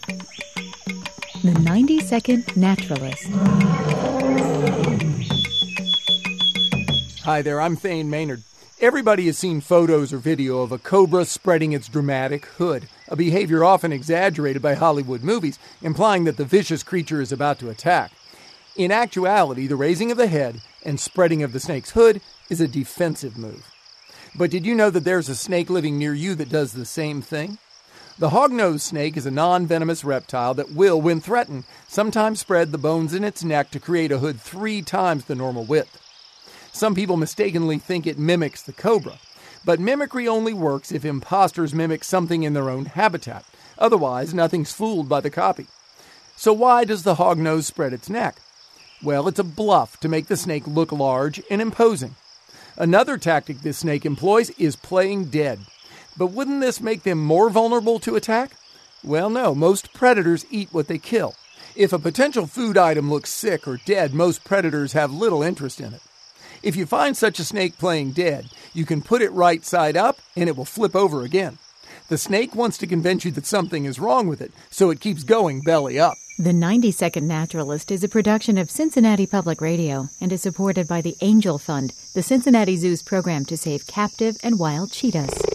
The 90-Second Naturalist. Hi there, I'm Thane Maynard. Everybody has seen photos or video of a cobra spreading its dramatic hood, a behavior often exaggerated by Hollywood movies, implying that the vicious creature is about to attack. In actuality, the raising of the head and spreading of the snake's hood is a defensive move. But did you know that there's a snake living near you that does the same thing? The hognose snake is a non-venomous reptile that will, when threatened, sometimes spread the bones in its neck to create a hood 3 times the normal width. Some people mistakenly think it mimics the cobra, but mimicry only works if imposters mimic something in their own habitat. Otherwise, nothing's fooled by the copy. So why does the hognose spread its neck? Well, it's a bluff to make the snake look large and imposing. Another tactic this snake employs is playing dead. But wouldn't this make them more vulnerable to attack? Well, no, most predators eat what they kill. If a potential food item looks sick or dead, most predators have little interest in it. If you find such a snake playing dead, you can put it right side up and it will flip over again. The snake wants to convince you that something is wrong with it, so it keeps going belly up. The 90-Second Naturalist is a production of Cincinnati Public Radio and is supported by the Angel Fund, the Cincinnati Zoo's program to save captive and wild cheetahs.